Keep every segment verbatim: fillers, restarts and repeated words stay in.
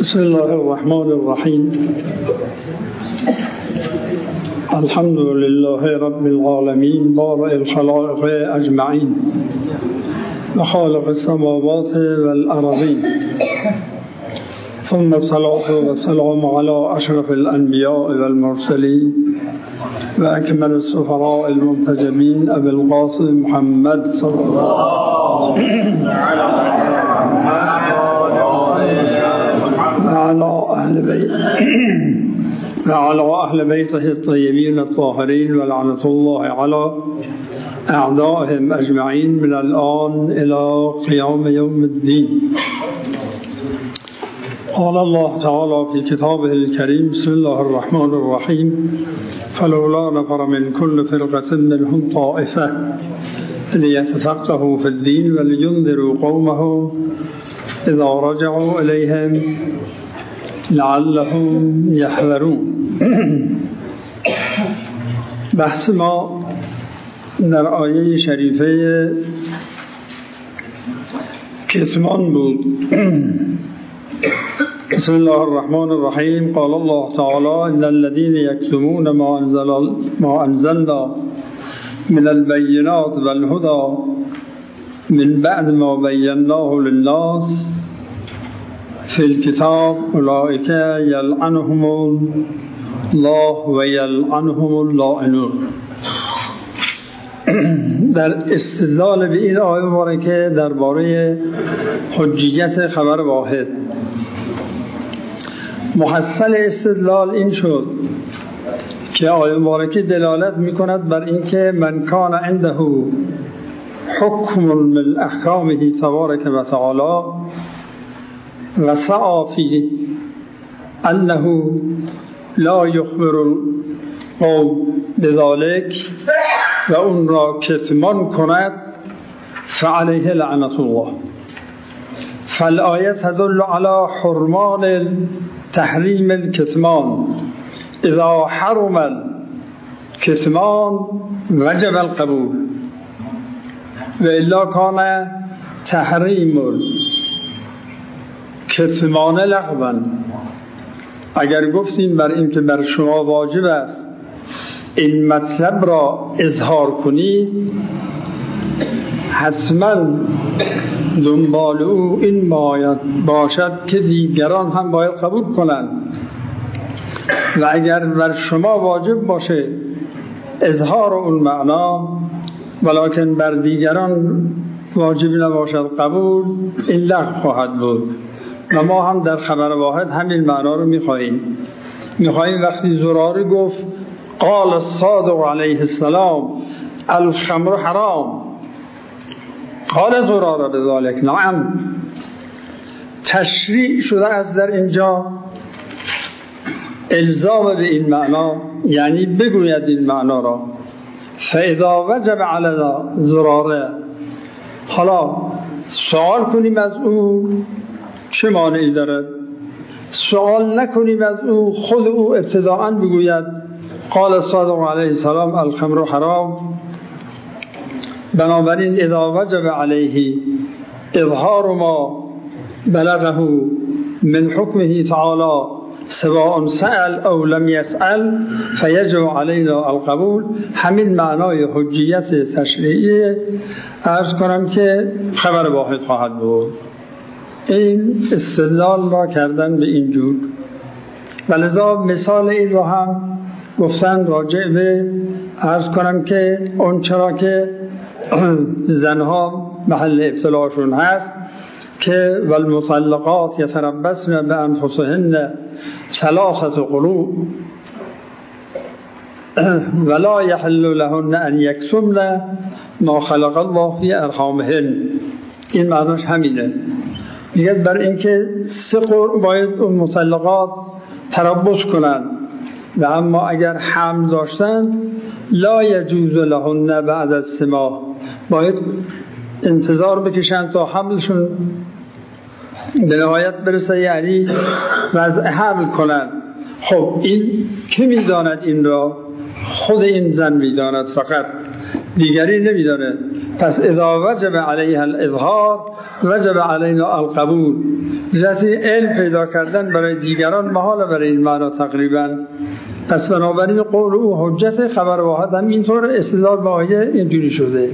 بسم الله الرحمن الرحیم. الحمد لله رب العالمین بارئ الخلائق اجمعین و خالق السماوات والارضین، ثم الصلاة والسلام على اشرف الانبیاء والمرسلین و اکمل السفراء المنتجبین ابی القاسم محمد صلی الله علیه وعلى أهل بيت وعلى أهل بيته الطيبين الطاهرين ولعنة الله على أعدائهم أجمعين من الآن إلى قيام يوم الدين. قال الله تعالى في كتابه الكريم: بسم الله الرحمن الرحيم. فلولا نفر من كل فرقة منهم طائفة ليتفقهوا في الدين ولينذروا قومهم إذا رجعوا إليهم لعلهم يحذرون. بحث ما در آیه شریفه کتمان بود. بسم الله الرحمن الرحیم. قال الله تعالى: إن الذين يكتمون ما أنزل ما أنزلنا من البينات والهدى من بعد ما بيناه للناس في الكتاب أولئك يلعنهم الله ويلعنهم اللائنون. در استدلال به این آیه مبارکه درباره حجیت خبر واحد، محصل استدلال این شد که آیه مبارکه دلالت می‌کند بر اینکه من کان عنده حکم من احکامه تبارک و تعالی و سعی فی انه لا یخبر القوم بذلك و اون را کتمان کند فعلیه لعنت الله. فالآیه تدل على حرمان تحریم الكتمان. اذا حرم الكتمان وجب القبول و الا کان تحریم کتمان لغوا. اگر گفتیم بر این که بر شما واجب است این مطلب را اظهار کنید، حتما دنبال او این باید باشد که دیگران هم باید قبول کنند. و اگر بر شما واجب باشه اظهار اون معنا ولکن بر دیگران واجب نباشد قبول، این لغو خواهد بود. و ما هم در خبر واحد همین معنا رو میخواهیم. میخواهیم وقتی زراره گفت قال الصادق علیه السلام الخمر حرام، قال زراره بذلك نعم، تشریع شده از در اینجا الزام به این معنا، یعنی بگوید این معنا را. فاذا وجب علی زراره، حالا سوال کنیم از او چه مانعی دارد؟ سوال نکنیم از او، خود او ابتداءً بگوید قال الصادق علیه السلام الخمر حرام. بنابراین اذا وجب علیه اظهار ما بلغه من حکمه تعالی سواء سأل او لم يسأل فیجب علینا القبول. همین معنای حجیت تشریعی عرض کنم که خبر واحد خواهد بود. این استدلال را کردن به این جور. ولذا مثال این را هم گفتن راجع به عرض کنم که اون چرا که زنها محل ابتلاشون هست که والمطلقات یتربصن بانفسهن ثلاثه قروء ولا يحل لهن ان يكتمن ما خلق الله في ارحامهن. این معناش همینه. میگه بر اینکه سه قرء باید اون مطلقات تربص کنن و اما اگر حمل داشتن لا یجوز لهن بعد از سه ماه، باید انتظار بکشن تا حملشون به نهایت برسه، یعنی وضع حمل کنن. خب این که میداند این را؟ خود این زن میداند، فقط دیگری نمیدانه. پس اذا وجب علیها الاظهار وجب علینا القبول. جزی علم پیدا کردن برای دیگران محال برای این معنا تقریبا. پس بنابراین قول او حجت، خبر واحد هم اینطور استدلال با آیه اینجوری شده.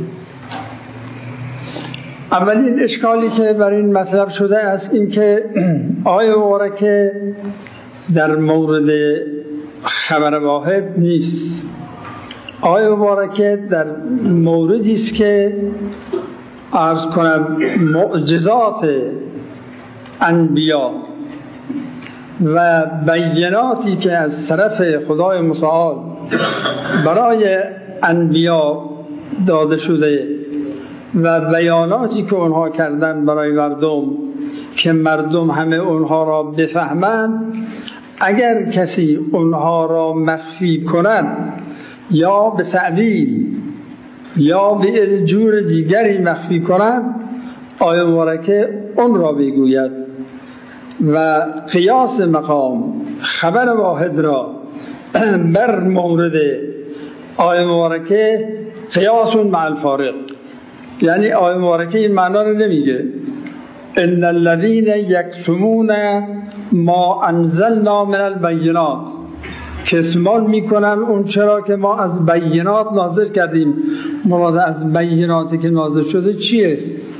اولین اشکالی که برای این مطلب شده است این که آیه مبارکه در مورد خبر واحد نیست. آیه مبارکه در موردی است که عرض کنم معجزات انبیا و بیناتی که از طرف خدای متعال برای انبیا داده شده و بیاناتی که اونها کردن برای مردم که مردم همه اونها را بفهمند، اگر کسی اونها را مخفی کند یا به تعبیر یا به جور دیگری مخفی کند، آیه مبارکه اون را بگوید و قیاس مقام خبر واحد را بر مورد آیه مبارکه قیاس مع الفارق. یعنی آیه مبارکه این معنا رو نمیگه ان الذين یکتمون ما انزلنا من البینات، کتمان میکنن اون چرا که ما از بینات نازل کردیم. مراد از بیناتی که نازل شده چیه؟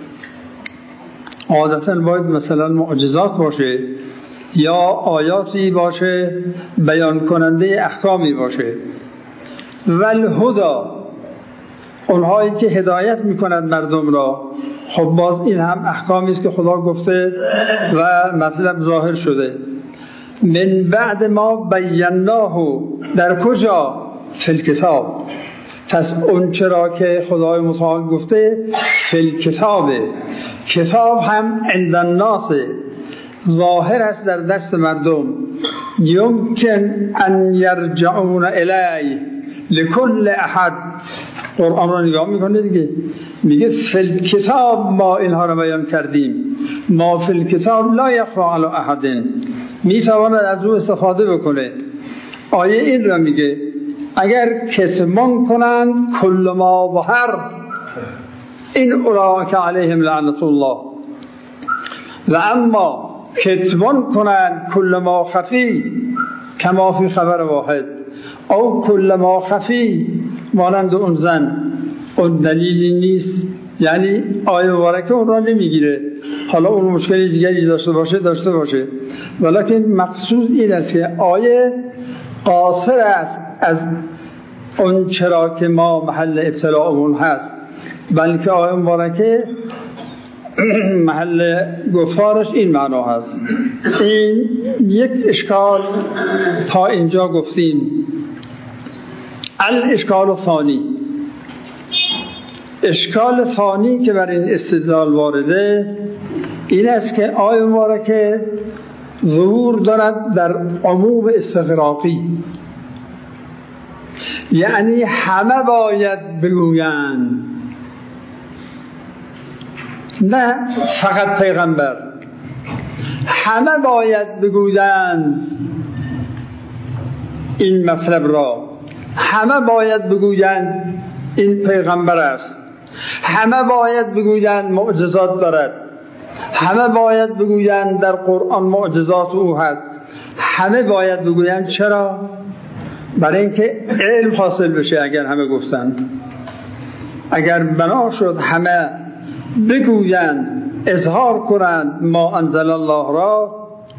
عادتا باید مثلا معجزات باشه یا آیاتی باشه بیان کننده احکامی باشه. والهدی، اونهایی که هدایت میکنند مردم را. خب باز این هم احکامی است که خدا گفته و مطلب ظاهر شده. من بعد ما بیناه، در کجا؟ فی الکتاب. پس اون چرا که خدای متعال گفته فی الکتاب، کتاب هم عند الناس ظاهر است در دست مردم. یمکن ان یرجعون الیه لکل احد. قرآن را نگاه میکنه دیگه، میگه فی الکتاب ما اینها را بیان کردیم. ما فی الکتاب لا یخفی علی احد، میتواند از او استفاده بکنه. آیه این را میگه اگر کتمان کنند کل ما ظهر، این اولئک علیهم لعنت الله. و اما کتمان کنند کل ما خفی کما فی خبر واحد، او کل ما خفی مانند اون زن، اون دلیلی نیست. یعنی آیه مبارکه اون را نمیگیره. حالا اون مشکلی دیگری داشته باشه داشته باشه ولیکن مقصود این است که آیه قاصر است از اون چرا که ما محل ابتلاعمون هست، بلکه آیه مبارکه محل گفتارش این معنا هست. این یک اشکال تا اینجا گفتیم. الاشکال ثانی، اشکال ثانی که بر این استدلال وارده این است که آیه مبارکه ظهور دارد در عموم استغراقی، یعنی همه باید بگویند، نه فقط پیغمبر. همه باید بگویند این مطلب را، همه باید بگویند این پیغمبر است، همه باید بگویند معجزات دارد، همه باید بگویند در قرآن معجزات او هست، همه باید بگویند. چرا؟ برای اینکه علم حاصل بشه. اگر همه گفتن، اگر بنا شد همه بگویند، اظهار کنند ما انزل الله را،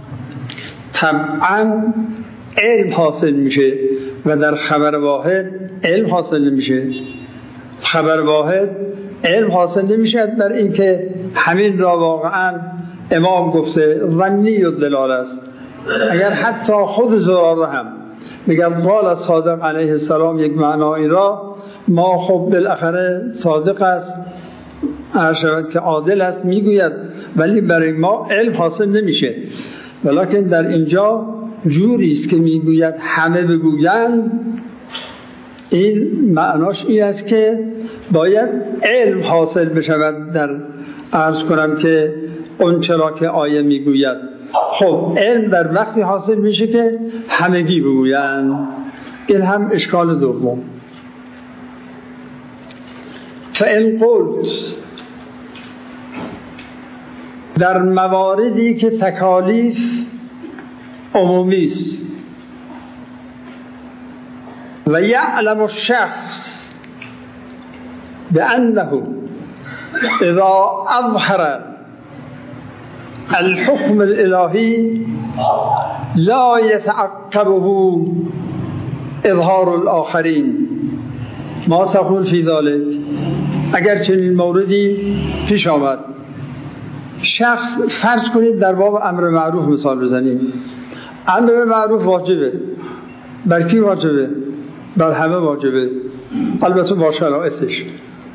طبعا علم حاصل میشه و در خبر واحد علم حاصل نمیشه. خبر واحد علم حاصل نمیشه بر اینکه همین را واقعا امام گفته، ظنی و دلال است. اگر حتی خود زراره هم میگه قال صادق علیه السلام یک معنایی را، ما خب بالاخره صادق است، ارشد که عادل است میگوید، ولی برای ما علم حاصل نمیشه. ولیکن در اینجا جوری است که میگوید همه بگویند. این معناش این است که باید علم حاصل بشود در عرض کنم که اون چرا که آیه میگوید. خب علم در وقتی حاصل میشه که همگی بگویند. این هم اشکال دوم. فإن قلت، در مواردی که تکالیف عمومی است و یعلم الشخص بأنه اذا اظهر الحكم الالهی لا يتعقبه اظهار الاخرین. ما تقول فی ذلك، اگر چنین موردی پیش آمد، شخص فرض کنید در باب امر معروف مثال بزنیم، امر معروف واجبه، بر کی واجبه؟ بر همه واجبه، البته با شرایطش.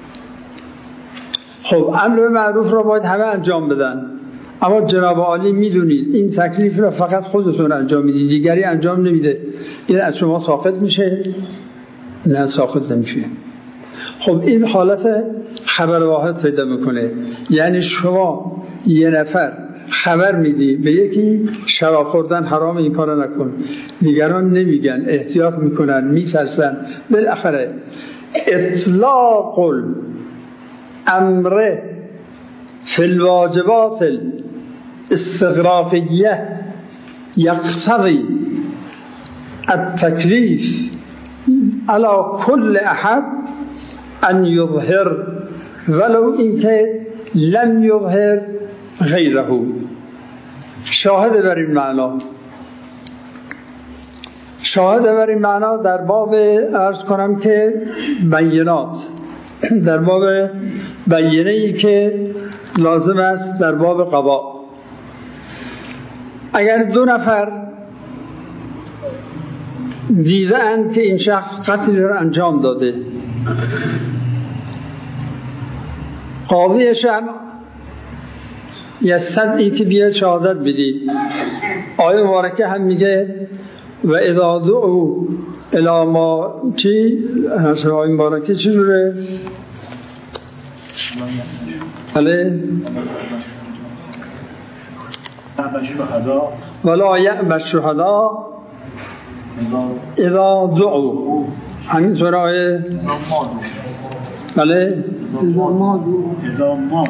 خب امر معروف را باید همه انجام بدن، اما جناب عالی میدونید این تکلیف را فقط خودتون انجام میدید، دیگری انجام نمیده، این از شما ساقط میشه؟ نه، ساقط نمیشه. خب این حالت خبر واحد پیدا میکنه، یعنی شما یه نفر خبر میدی به یکی شراب خوردن حرام، این کارو نکن، دیگران نمیگن، احتیاط میکنن، میترسن، بالاخره اطلاق الامر فی الواجبات الاستغراقیه یقتضی التکلیف علی کل احد ان یظهر ولو اینکه لم یظهر غیره. شاهد بر این معنا شاهد بر این معنا در باب عرض کنم که بینات، در باب بینه ای که لازم است در باب قضا. اگر دو نفر دیده اند که این شخص قتل را انجام داده، قاضی شرع یستدعی که بیاد شهادت بدید. آیه مبارکه هم میگه و اذا دعوا الی ما چی؟ آیه مبارکه چی جوره؟ بله ولا یأبی الشهداء اذا دعوا، همین طور آیه بله اذا ما دعوا.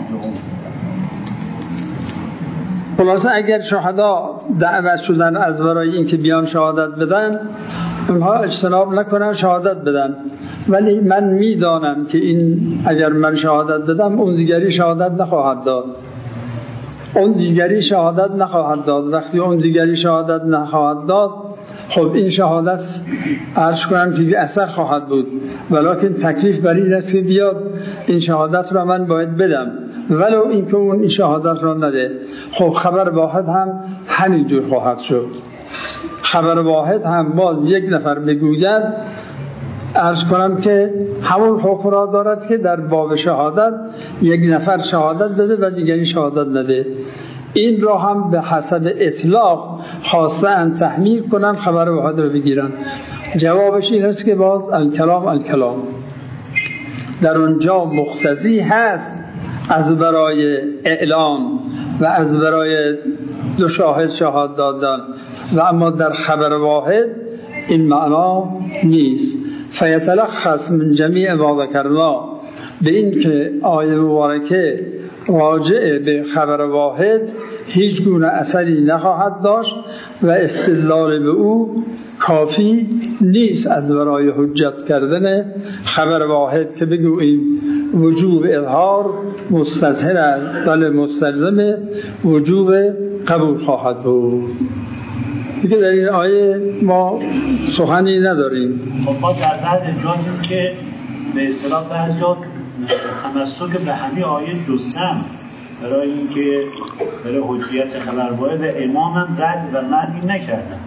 خلاصه اگر شهدا دعوت شدن از برای اینکه بیان شهادت بدن، اونها اجتناب نکنن شهادت بدن، ولی من میدانم که این اگر من شهادت بدم اون دیگری شهادت نخواهد داد، اون دیگری شهادت نخواهد داد. وقتی اون دیگری شهادت نخواهد داد، خب این شهادت عرض کنم که بی اثر خواهد بود، ولیکن تکلیف بر این است که بیاد این شهادت را من باید بدم، ولو اینکه اون این شهادت را نده. خب خبر واحد هم همینجور خواهد شد. خبر واحد هم باز یک نفر بگوید، عرض کنم که همون حکم را دارد که در باب شهادت یک نفر شهادت بده و دیگری شهادت نده. این را هم به حسب اطلاق خواستن تحمیل کنن، خبر واحد را بگیرن. جوابش این است که باز الکلام الکلام در اونجا مقتضی هست از برای اعلام و از برای دو شاهد شهادت دادن، و اما در خبر واحد این معنا نیست. فیتلخص من جمیع ما ذکرنا، به این که آیه مبارکه راجع به خبر واحد هیچ گونه اثری نخواهد داشت و استدلال به او کافی نیست از برای حجت کردن خبر واحد که بگوییم وجوب اظهار مستظهر است، بله مستلزم وجوب قبول خواهد بود. دیگه در این آیه ما سخنی نداریم. ما در بعض جاتیم که به اصطلاح بعض جات تمسک به همین آیه جستم برای اینکه برای حجیت خبر واحد و امامم رد و معنی نکردن.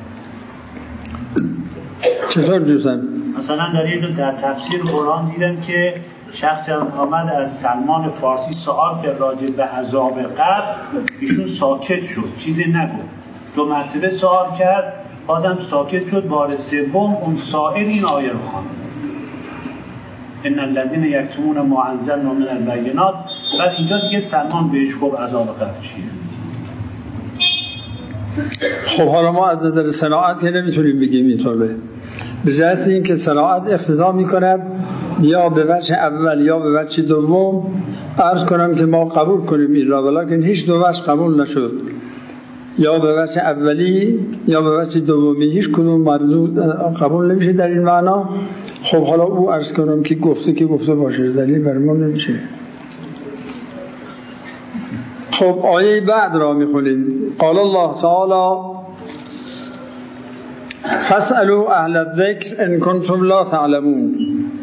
چطور جستم؟ مثلا در یک در تفسیر قرآن دیدم که شخصی آمد از سلمان فارسی سوال کرد راجع به عذاب قبر، ایشون ساکت شد، چیزی نگفت. دو مرتبه سوال کرد، بازم ساکت شد. بار سوم اون سائل این آیه رو خواند، ان الذين يكتمون ما انزلنا من البينات. بعد اینجا دیگه سلمان بهش گفت عذاب قبر چیه. خب حالا ما از نظر صناعت که نمیتونیم بگیم اینطوره، به جهت اینکه صناعت اقتضا میکند یا به وجه اول یا به وجه دوم عرض کنم که ما قبول کنیم این را، ولیکن هیچ دو وجه قبول نشد، یا به وجه اولی یا به وجه دومی، هیچ کدوم مردود قبول نمیشه در این معنا. خب حالا او عرض کنم که گفته که گفته باشه، دلیل بر ما نمیشه. خب آیه بعد را میخونیم. قال الله تعالی فاسألوا اهل الذکر ان کنتم لا تعلمون.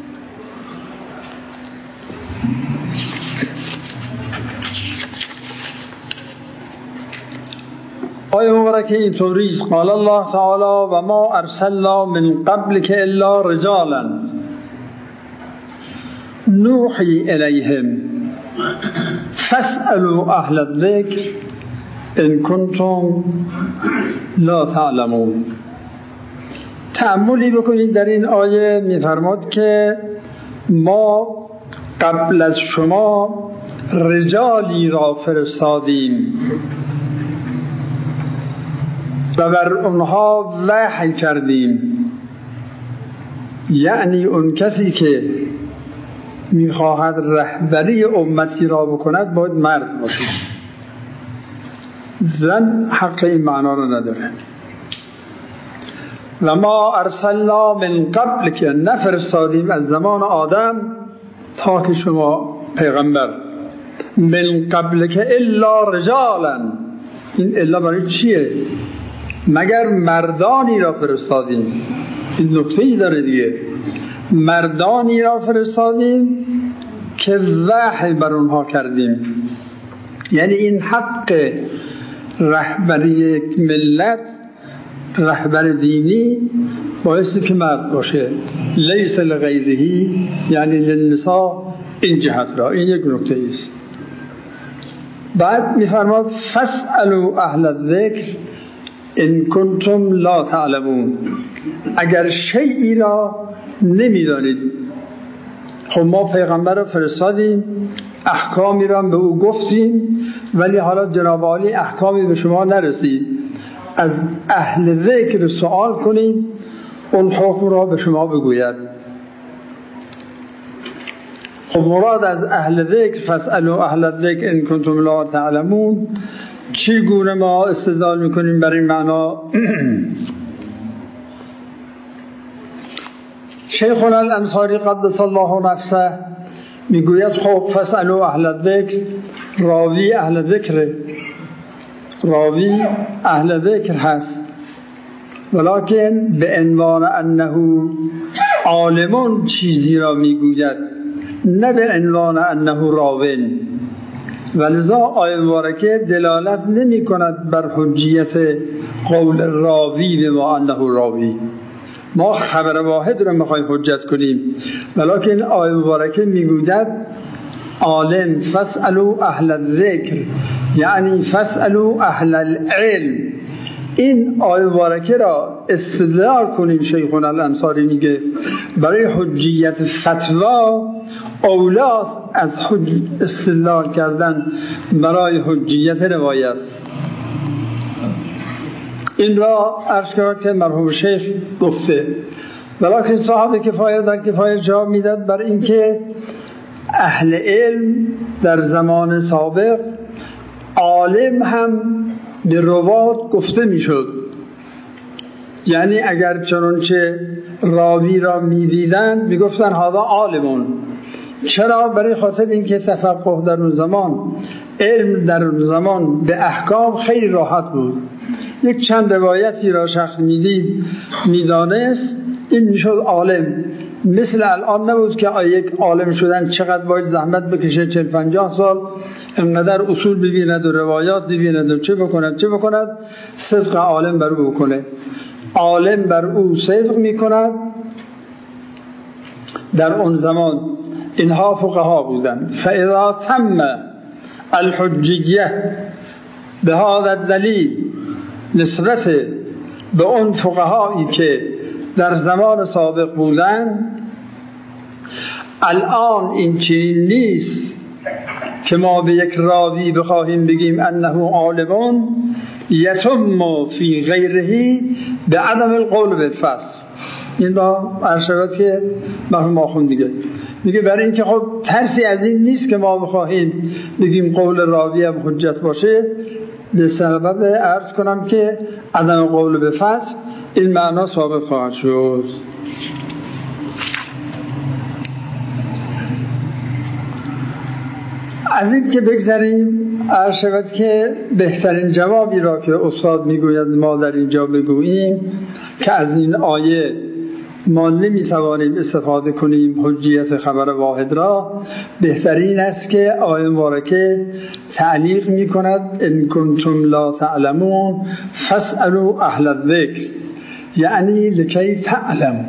آیه مبارکه اینطوری است: قال الله تعالی و ما ارسلنا من قبلک الا رجالا نوحی الیهم فاسألوا اهل الذکر ان کنتم لا تعلمون. تأملی بکنید در این آیه. میفرماد که ما قبل از شما رجالی را فرستادیم و بر اونها وحی کردیم، یعنی اون کسی که میخواهد رهبری امتی را بکند باید مرد باشه، زن حق این معنا را نداره. و ما ارسلنا من قبل که نفرستادیم از زمان آدم تا که شما پیغمبر، من قبل که الا رجالا. این الا برای چیه؟ مگر مردانی را فرستادیم. این نکته ای داره دیگه، مردانی را فرستادیم که وحی بر اونها کردیم. یعنی این حق رهبری یک ملت، رهبر دینی بایستی که مرد باشه، لیس لغیرهی، یعنی للنساء. این جهت را، این یک نکته ایست. بعد میفرماد فاسألوا اهل الذکر ان کنتم لا تعلمون. اگر شیئی را نمیدانید. خب ما پیغمبر را فرستادیم، احکامی را به او گفتیم، ولی حالا جناب عالی احکامی به شما نرسید. از اهل ذکر سوال کنید، اون حکم را به شما بگوید. خب مراد از اهل ذکر فاسألوا اهل الذکر ان کنتم لا تعلمون چی گونه ما استدلال میکنیم بر این معنا؟ شیخنا الانصاری قدس الله نفسه میگوید خب فاسألوا اهل الذکر، راوی اهل ذکر، راوی اهل ذکر هست، ولکن به عنوان انه عالمون چیزی را میگوید، نه به عنوان انه راوین. ولذا آیه مبارکه دلالت نمی کند بر حجیت قول راوی به ما انه راوی. ما خبر واحد را میخوایم حجت کنیم، ولکن آیه مبارکه میگوید عالم فاسألوا اهل الذکر، یعنی فاسألوا اهل العلم. این آیه مبارکه را استدلال کنیم. شیخنا الانصاری میگه برای حجیت فتوا اولاست از حج... استدلال کردن برای حجیت روایت. این را عرض کرد که مرحوم شیخ گفته، ولیکن صاحب کفایه در کفایه جواب میداد بر اینکه اهل علم در زمان سابق عالم هم به روات گفته میشد. یعنی اگر چنانچه راوی را میدیدند میگفتن هذا عالمون. چرا؟ برای خاطر اینکه تفقه در اون زمان، علم در اون زمان به احکام خیلی راحت بود. یک چند روایتی را شخص میدید میدانست، این میشد عالم. مثل الان نبود که یک عالم شدن چقدر باید زحمت بکشه، چهل پنجاه سال انقدر اصول ببیند و روایات ببیند و چه بکند چه بکند صدق عالم بر او بکنه. عالم بر او صدق میکند. در اون زمان اینها فقها بودن. فاذا تم الحجیه به هذا الدلیل، نسبت به اون فقهایی که در زمان سابق بودن، الان این چنین نیست که ما به یک راوی بخواهیم بگیم انه عالمون یتم فی غیره به عدم القول بالفصل. این را ارشدت که مرحوم آخوند دیگه میگه برای اینکه خب ترسی از این نیست که ما بخواهیم بگیم قول راوی هم حجت باشه، به سبب عرض کنم که عدم قول به فصل این معنا ثابت خواهد شد. از این که بگذاریم، عرض شود که بهترین جوابی را که استاد میگوید ما در اینجا بگوییم که از این آیه ما نمیتوانیم استفاده کنیم حجیت خبر واحد را، بهترین است که آیه مبارکه تعلیق میکند ان کنتم لا تعلمون فاسألوا اهل الذکر، یعنی لکی تعلموا.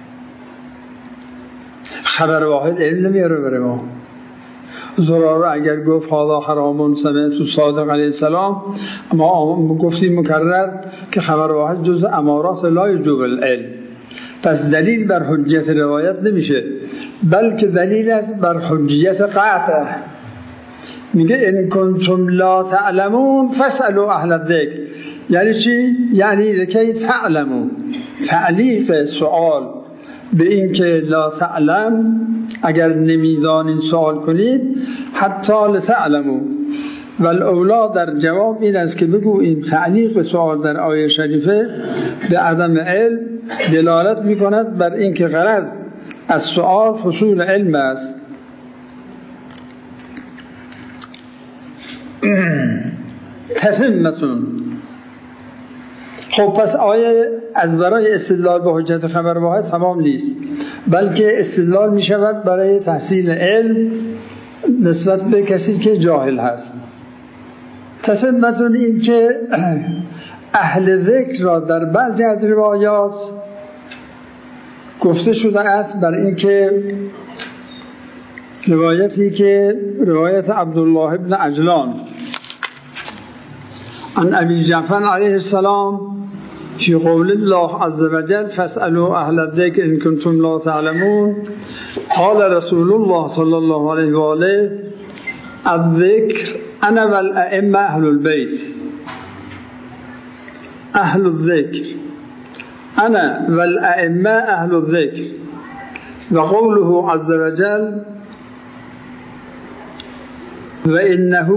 خبر واحد علم نمیاره برای ما. زراره اگر گفت حالا حرامون سمعت صادق علیه السلام، ما گفتیم مکرر که خبر واحد جز امارات لا یجوب العلم، پس دلیل بر حجیت روایت نمیشه، بلکه دلیل است بر حجیت قطع. میگه ان کنتم لا تعلمون فاسألوا اهل الذکر، یعنی چی؟ یعنی لکی تعلمون. تعلیق سوال به این که لا تعلم، اگر نمیدانید سوال کنید، حتی لتعلموا. و الاولا در جواب این است که بگوییم تعلیق سوال در آیه شریفه به عدم علم دلالت می کند بر این که غرض از سوال حصول علم است. تتمتون. خب پس آیه از برای استدلال به حجت خبر واحد تمام نیست، بلکه استدلال می شود برای تحصیل علم نسبت به کسی که جاهل هست. تتمتون این که اهل ذکر را در بعضی از روایات گفته شده است بر این که روایتی که روایت عبدالله ابن عجلان عن ابی جعفر علیه السلام فی قول الله عز وجل فاسألوا اهل الذکر ان کنتم لا تعلمون قال رسول الله صلی الله علیه و آله الذکر انا والائمه اهل البیت. اهل الذکر انا والائمه اهل الذکر. و قوله عز وجل و انه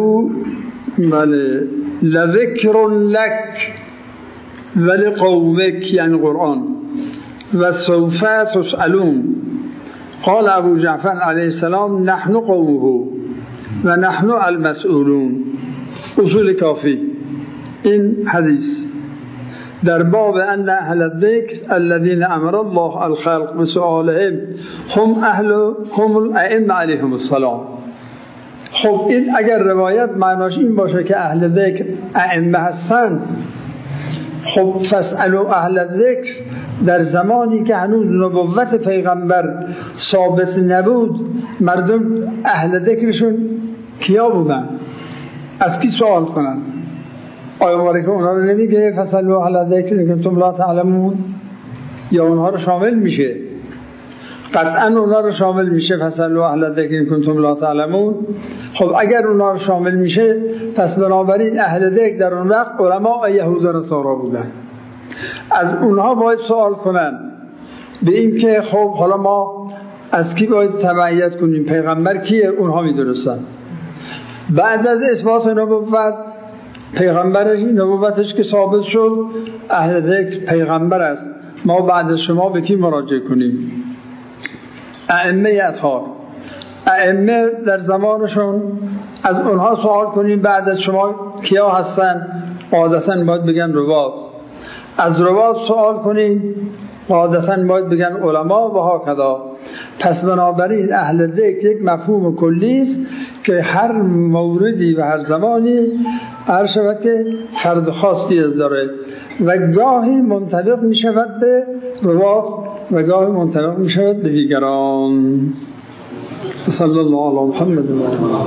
لذکر لک ولقومک، یعنی قرآن، و سوف تسألون. قال ابو جعفر علیه السلام نحن قومه و نحن المسئولون. اصول کافی این حدیث در باب ان اهل الذکر الذين امر الله الخلق بسؤالهم هم اهل هم الائمه علیهم السلام. خب این اگر روایت معناش این باشه که اهل ذکر ائمه هستند، خب فاسألوا اهل الذکر در زمانی که هنوز نبوت پیغمبر ثابت نبود، مردم اهل ذکرشون کیا بودن؟ از کی سوال کنن؟ آیا مبارکه اونا رو نمیگه فاسألوا اهل الذکر ان کنتم لا تعلمون؟ یا اونها رو شامل میشه؟ قطعا اونها رو شامل میشه فاسألوا اهل الذکر ان کنتم لا تعلمون. خب اگر اونها رو شامل میشه، پس بنابراین اهل ذکر در اون وقت علما یهود و نصارا بودن. از اونها باید سوال کنن به این که خب حالا ما از کی باید تبعیت کنیم، پیغمبر کیه؟ اونها میدونستن. بعد از اثبات نبوت پیغمبرش نبوتش که ثابت شد، اهل ذکر پیغمبر است، ما بعد از شما به کی مراجعه کنیم؟ ائمه اطهار. ائمه در زمانشون از اونها سوال کنیم بعد از شما کیا هستن؟ قاعدتاً باید بگن روات. از روات سوال کنیم، قاعدتاً باید بگن علما و هاکذا. پس بنابراین اهل ذکر یک مفهوم کلی است که هر موردی و هر زمانی هر شود که فرد خاصی داره و گاهی منطبق می شود به روات و گاهی منطبق می شود به دیگران. صلی الله علی محمد.